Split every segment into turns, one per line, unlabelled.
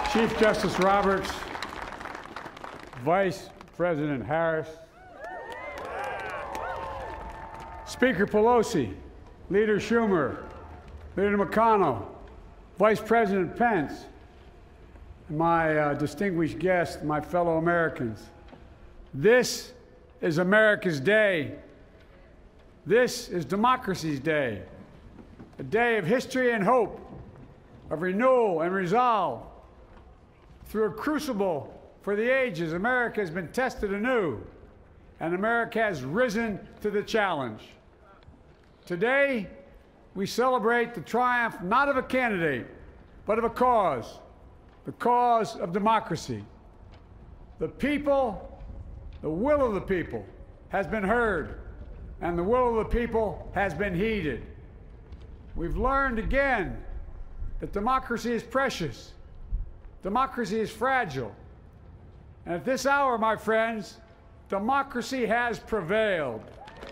Chief Justice Roberts, Vice President Harris, Speaker Pelosi, Leader Schumer, Leader McConnell, Vice President Pence, and my distinguished guests, my fellow Americans. This is America's day. This is democracy's day, a day of history and hope, of renewal and resolve. Through a crucible for the ages, America has been tested anew, and America has risen to the challenge. Today, we celebrate the triumph not of a candidate, but of a cause, the cause of democracy. The people, the will of the people has been heard, and the will of the people has been heeded. We've learned again that democracy is precious. Democracy is fragile. And at this hour, my friends, democracy has prevailed.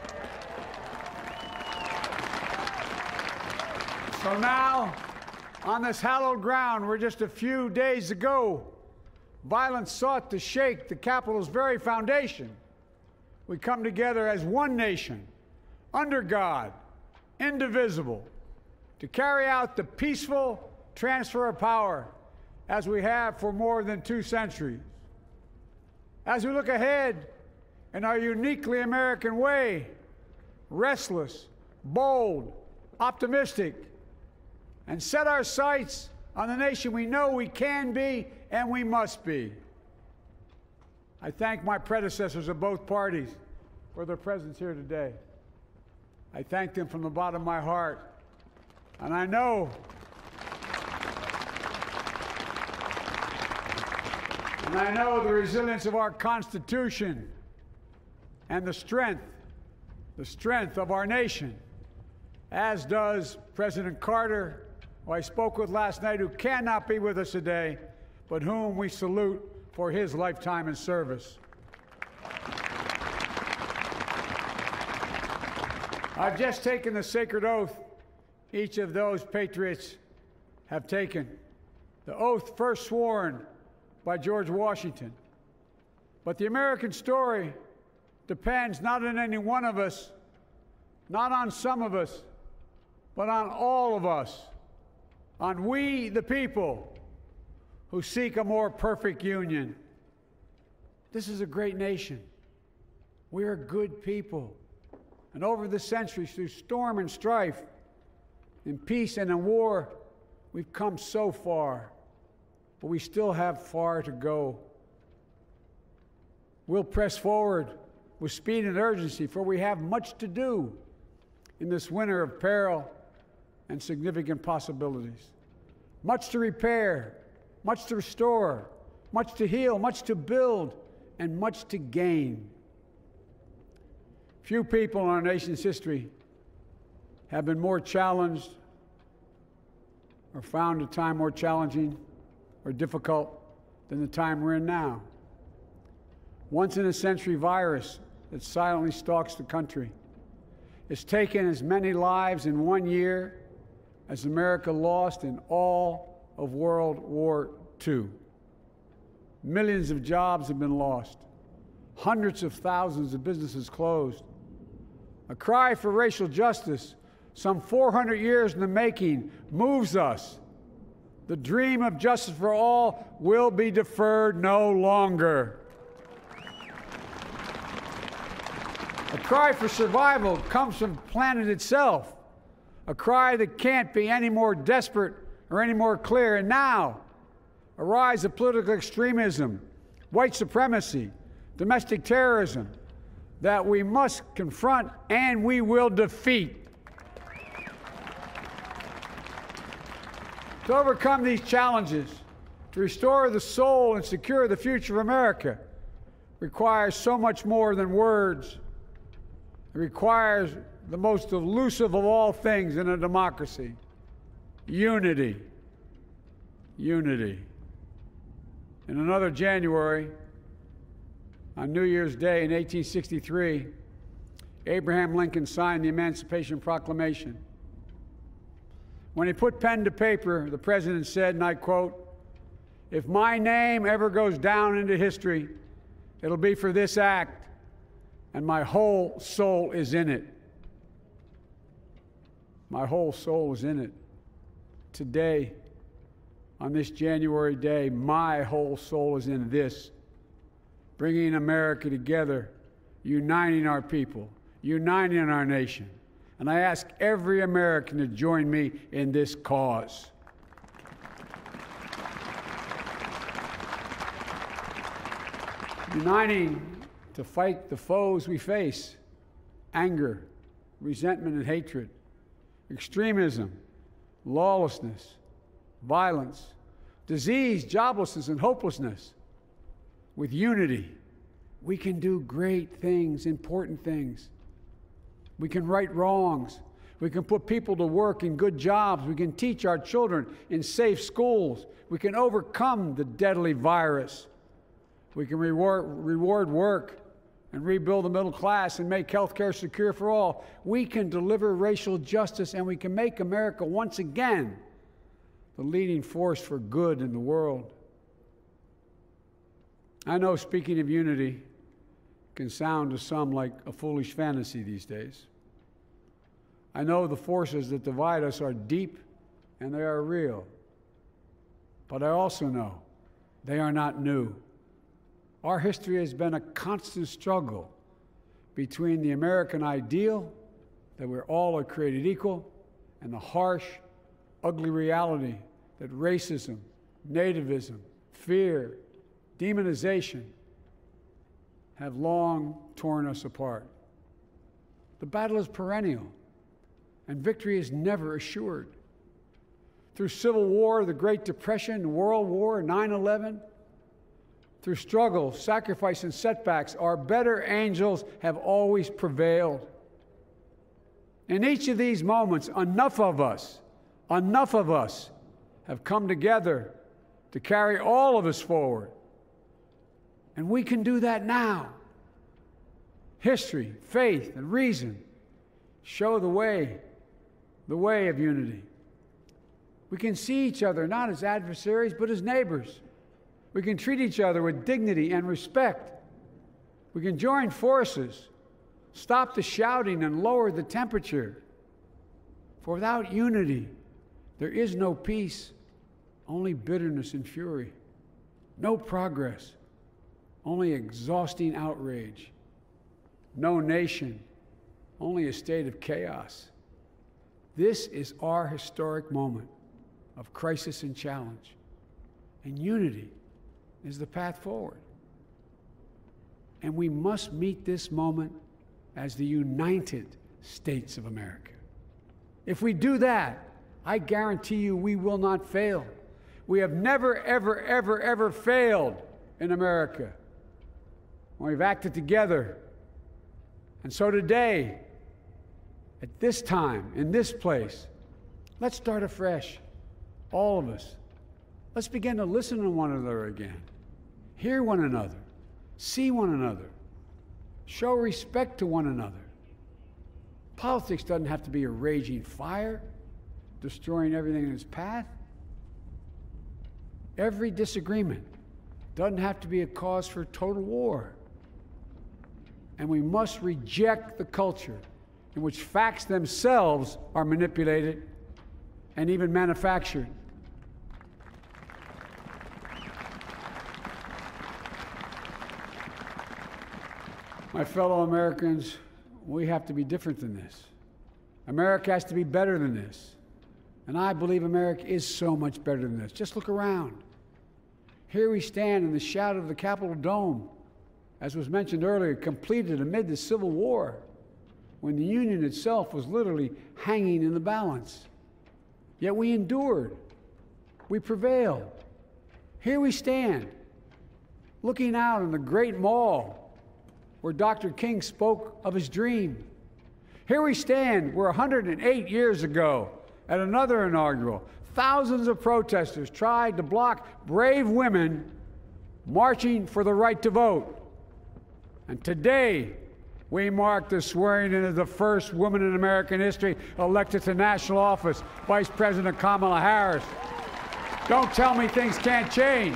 So now, on this hallowed ground where just a few days ago, violence sought to shake the Capitol's very foundation, we come together as one nation, under God, indivisible, to carry out the peaceful transfer of power as we have for more than 2 centuries. As we look ahead in our uniquely American way, restless, bold, optimistic, and set our sights on the nation we know we can be and we must be. I thank my predecessors of both parties for their presence here today. I thank them from the bottom of my heart. And I know the resilience of our Constitution and the strength of our nation, as does President Carter, who I spoke with last night, who cannot be with us today, but whom we salute for his lifetime in service. I've just taken the sacred oath each of those patriots have taken, the oath first sworn by George Washington. But the American story depends not on any one of us, not on some of us, but on all of us, on we the people who seek a more perfect union. This is a great nation. We are good people. And over the centuries, through storm and strife, in peace and in war, we've come so far. But we still have far to go. We'll press forward with speed and urgency, for we have much to do in this winter of peril and significant possibilities. Much to repair, much to restore, much to heal, much to build, and much to gain. Few people in our nation's history have been more challenged or found a time more challenging or difficult than the time we're in now. Once-in-a-century virus that silently stalks the country. It's taken as many lives in 1 year as America lost in all of World War II. Millions of jobs have been lost. Hundreds of thousands of businesses closed. A cry for racial justice, some 400 years in the making, moves us. The dream of justice for all will be deferred no longer. A cry for survival comes from the planet itself, a cry that can't be any more desperate or any more clear. And now, a rise of political extremism, white supremacy, domestic terrorism, that we must confront and we will defeat. To overcome these challenges, to restore the soul and secure the future of America, requires so much more than words. It requires the most elusive of all things in a democracy: unity. Unity. In another January, on New Year's Day in 1863, Abraham Lincoln signed the Emancipation Proclamation. When he put pen to paper, the president said, and I quote, If my name ever goes down into history, it'll be for this act, and my whole soul is in it. My whole soul is in it. Today, on this January day, my whole soul is in this, bringing America together, uniting our people, uniting our nation. And I ask every American to join me in this cause. Uniting to fight the foes we face: anger, resentment and hatred, extremism, lawlessness, violence, disease, joblessness, and hopelessness. With unity, we can do great things, important things. We can right wrongs. We can put people to work in good jobs. We can teach our children in safe schools. We can overcome the deadly virus. We can reward work and rebuild the middle class and make health care secure for all. We can deliver racial justice, and we can make America once again the leading force for good in the world. I know speaking of unity can sound to some like a foolish fantasy these days. I know the forces that divide us are deep and they are real. But I also know they are not new. Our history has been a constant struggle between the American ideal that we're all created equal and the harsh, ugly reality that racism, nativism, fear, demonization have long torn us apart. The battle is perennial, and victory is never assured. Through Civil War, the Great Depression, World War, 9/11, through struggle, sacrifice, and setbacks, our better angels have always prevailed. In each of these moments, enough of us have come together to carry all of us forward. And we can do that now. History, faith, and reason show the way of unity. We can see each other not as adversaries, but as neighbors. We can treat each other with dignity and respect. We can join forces, stop the shouting, and lower the temperature. For without unity, there is no peace, only bitterness and fury. No progress, only exhausting outrage. No nation, only a state of chaos. This is our historic moment of crisis and challenge, and unity is the path forward. And we must meet this moment as the United States of America. If we do that, I guarantee you we will not fail. We have never, ever, ever, ever failed in America when we've acted together. And so today, at this time, in this place, let's start afresh, all of us. Let's begin to listen to one another again, hear one another, see one another, show respect to one another. Politics doesn't have to be a raging fire, destroying everything in its path. Every disagreement doesn't have to be a cause for total war. And we must reject the culture in which facts themselves are manipulated and even manufactured. My fellow Americans, we have to be different than this. America has to be better than this. And I believe America is so much better than this. Just look around. Here we stand in the shadow of the Capitol Dome, as was mentioned earlier, completed amid the Civil War, when the Union itself was literally hanging in the balance. Yet we endured. We prevailed. Here we stand, looking out on the great mall where Dr. King spoke of his dream. Here we stand where 108 years ago, at another inaugural, thousands of protesters tried to block brave women marching for the right to vote. And today, we mark the swearing in of the first woman in American history elected to national office, Vice President Kamala Harris. Don't tell me things can't change.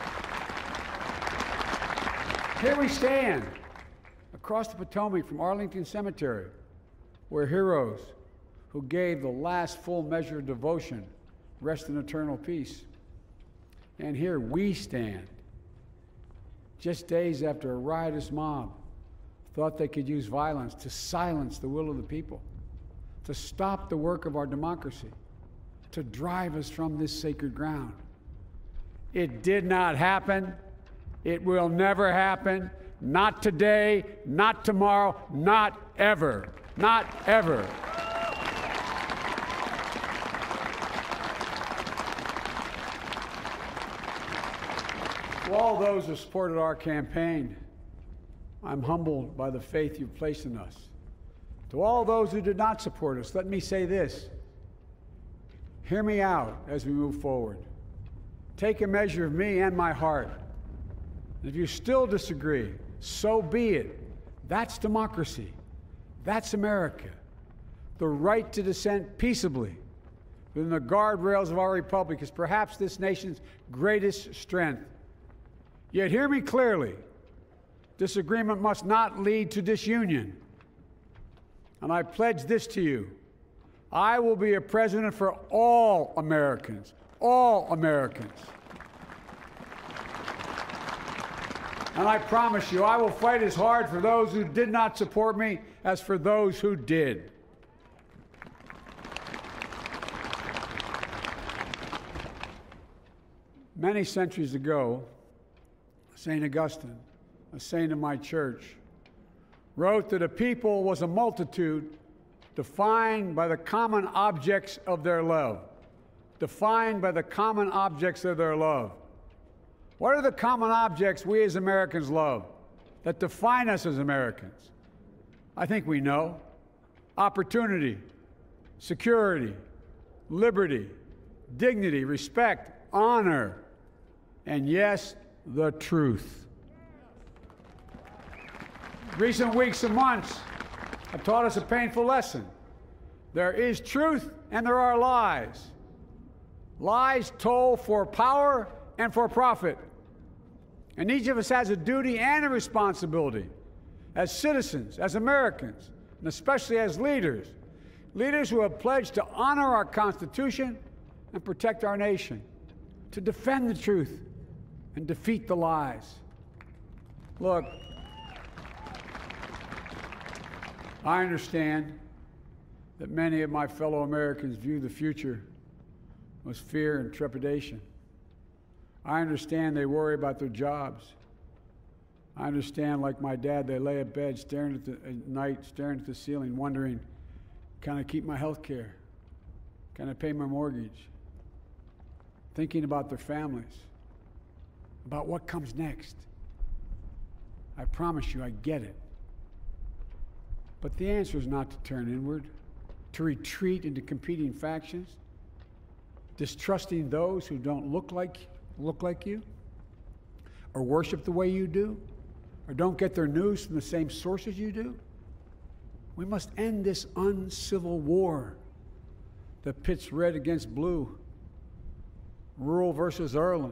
Here we stand, across the Potomac from Arlington Cemetery, where heroes who gave the last full measure of devotion rest in eternal peace. And here we stand, just days after a riotous mob thought they could use violence to silence the will of the people, to stop the work of our democracy, to drive us from this sacred ground. It did not happen. It will never happen. Not today, not tomorrow, not ever. Not ever. To all those who supported our campaign, I'm humbled by the faith you've placed in us. To all those who did not support us, let me say this. Hear me out as we move forward. Take a measure of me and my heart. And if you still disagree, so be it. That's democracy. That's America. The right to dissent peaceably within the guardrails of our republic is perhaps this nation's greatest strength. Yet hear me clearly. Disagreement must not lead to disunion. And I pledge this to you. I will be a president for all Americans. All Americans. And I promise you, I will fight as hard for those who did not support me as for those who did. Many centuries ago, St. Augustine, a saint of my church, wrote that a people was a multitude defined by the common objects of their love. Defined by the common objects of their love. What are the common objects we as Americans love that define us as Americans? I think we know. Opportunity, security, liberty, dignity, respect, honor, and yes, the truth. Recent weeks and months have taught us a painful lesson. There is truth and there are lies. Lies told for power and for profit. And each of us has a duty and a responsibility as citizens, as Americans, and especially as leaders. Leaders who have pledged to honor our Constitution and protect our nation, to defend the truth and defeat the lies. Look, I understand that many of my fellow Americans view the future with fear and trepidation. I understand they worry about their jobs. I understand, like my dad, they lay in bed at night, staring at the ceiling, wondering, can I keep my health care? Can I pay my mortgage? Thinking about their families, about what comes next. I promise you, I get it. But the answer is not to turn inward, to retreat into competing factions, distrusting those who don't look like you, or worship the way you do, or don't get their news from the same sources you do. We must end this uncivil war that pits red against blue, rural versus urban,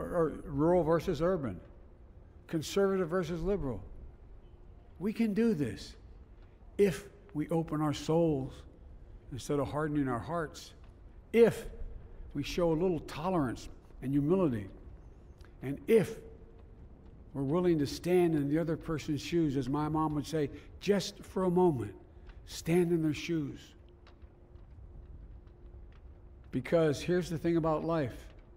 conservative versus liberal. We can do this if we open our souls instead of hardening our hearts, if we show a little tolerance and humility, and if we're willing to stand in the other person's shoes, as my mom would say, just for a moment, stand in their shoes. Because here's the thing about life.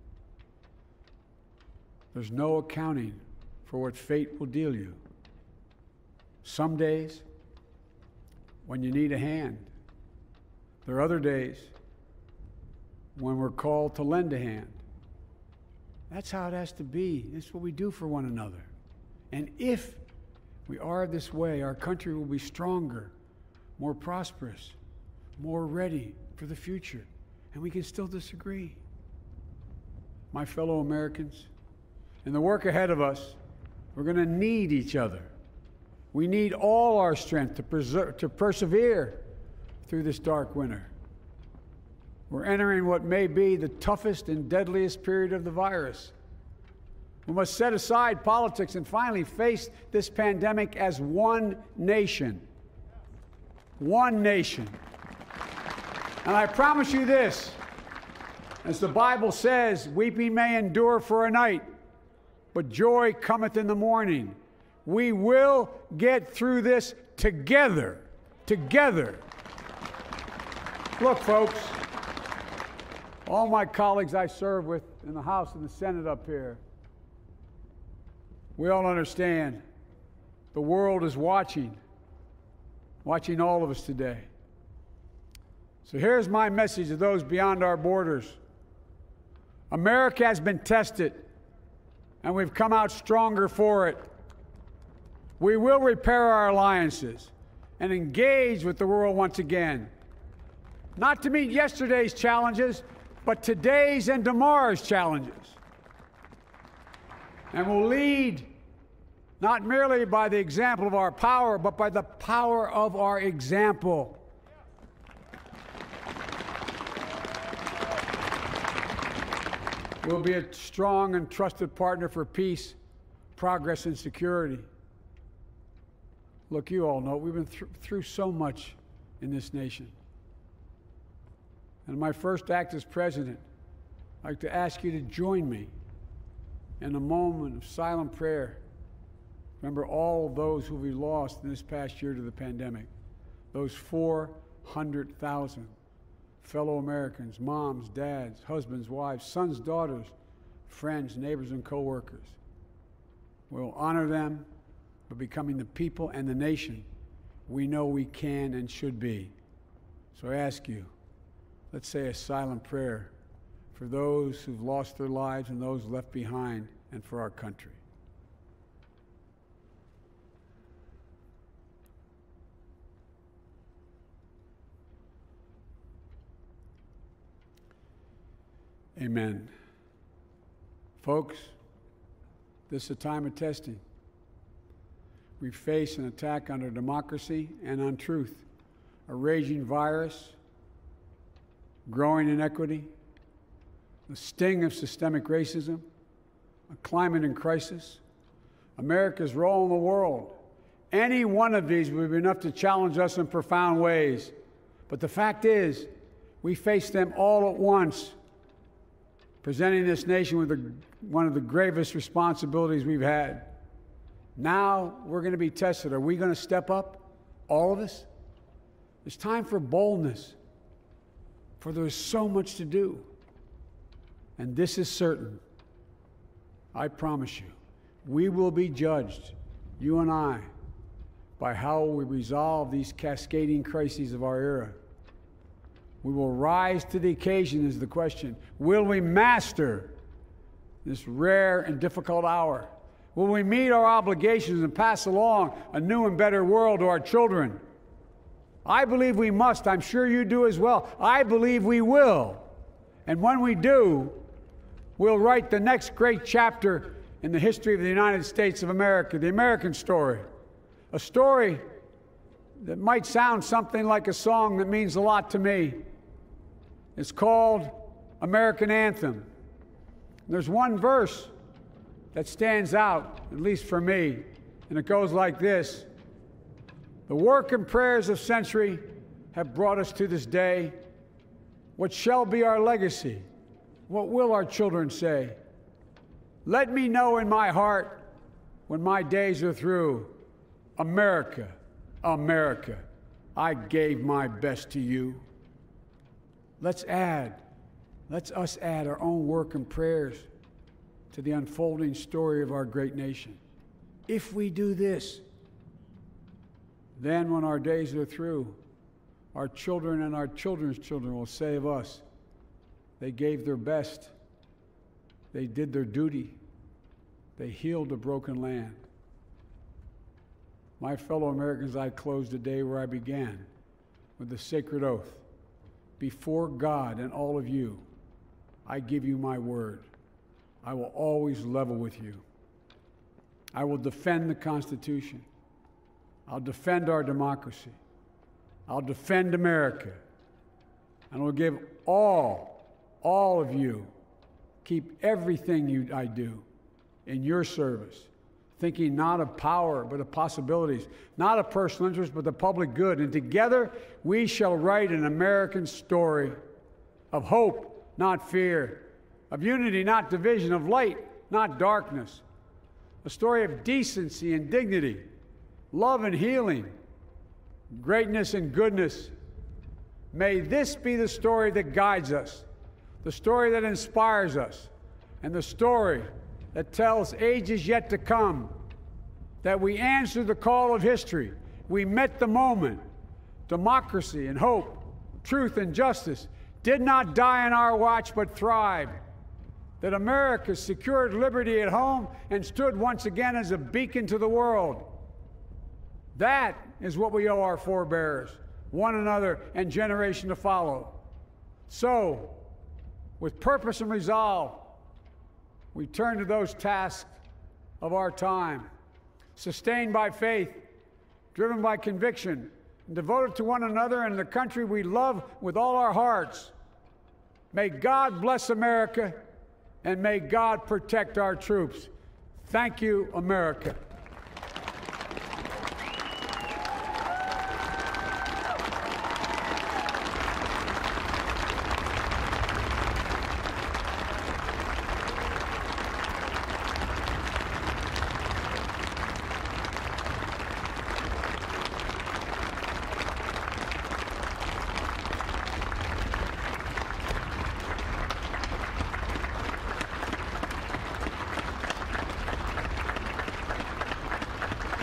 There's no accounting for what fate will deal you. Some days, when you need a hand. There are other days when we're called to lend a hand. That's how it has to be. That's what we do for one another. And if we are this way, our country will be stronger, more prosperous, more ready for the future. And we can still disagree. My fellow Americans, in the work ahead of us, we're going to need each other. We need all our strength to persevere through this dark winter. We're entering what may be the toughest and deadliest period of the virus. We must set aside politics and finally face this pandemic as one nation. One nation. And I promise you this, as the Bible says, weeping may endure for a night, but joy cometh in the morning. We will get through this together. Together. Look, folks, all my colleagues I serve with in the House and the Senate up here, we all understand the world is watching all of us today. So here's my message to those beyond our borders. America has been tested, and we've come out stronger for it. We will repair our alliances and engage with the world once again, not to meet yesterday's challenges, but today's and tomorrow's challenges. And we'll lead not merely by the example of our power, but by the power of our example. We'll be a strong and trusted partner for peace, progress, and security. Look, you all know we've been through so much in this nation. And in my first act as president, I'd like to ask you to join me in a moment of silent prayer. Remember all of those who we lost in this past year to the pandemic. Those 400,000 fellow Americans, moms, dads, husbands, wives, sons, daughters, friends, neighbors, and co-workers. We'll honor them by becoming the people and the nation we know we can and should be. So I ask you, let's say a silent prayer for those who've lost their lives and those left behind, and for our country. Amen. Folks, this is a time of testing. We face an attack on our democracy and on truth, a raging virus, growing inequity, the sting of systemic racism, a climate in crisis, America's role in the world. Any one of these would be enough to challenge us in profound ways. But the fact is, we face them all at once, presenting this nation with one of the gravest responsibilities we've had. Now we're going to be tested. Are we going to step up, all of us? It's time for boldness, for there's so much to do. And this is certain. I promise you, we will be judged, you and I, by how we resolve these cascading crises of our era. We will rise to the occasion is the question. Will we master this rare and difficult hour? Will we meet our obligations and pass along a new and better world to our children? I believe we must. I'm sure you do as well. I believe we will. And when we do, we'll write the next great chapter in the history of the United States of America, the American story. A story that might sound something like a song that means a lot to me. It's called American Anthem. There's one verse that stands out, at least for me, and it goes like this. The work and prayers of century have brought us to this day. What shall be our legacy? What will our children say? Let me know in my heart when my days are through. America, America, I gave my best to you. Let's us add our own work and prayers to the unfolding story of our great nation. If we do this, then when our days are through, our children and our children's children will say of us, they gave their best, they did their duty, they healed a broken land. My fellow Americans, I close the day where I began, with the sacred oath. Before God and all of you, I give you my word. I will always level with you. I will defend the Constitution. I'll defend our democracy. I'll defend America. and will give all of you, keep everything I do in your service, thinking not of power, but of possibilities, not of personal interest, but the public good. And together we shall write an American story of hope, not fear, of unity, not division, of light, not darkness, a story of decency and dignity, love and healing, greatness and goodness. May this be the story that guides us, the story that inspires us, and the story that tells ages yet to come that we answered the call of history. We met the moment. Democracy and hope, truth and justice did not die on our watch but thrived. That America secured liberty at home and stood once again as a beacon to the world. That is what we owe our forebears, one another, and generation to follow. So, with purpose and resolve, we turn to those tasks of our time, sustained by faith, driven by conviction, and devoted to one another and the country we love with all our hearts. May God bless America, and may God protect our troops. Thank you, America.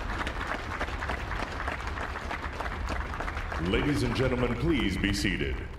Ladies and gentlemen, please be seated.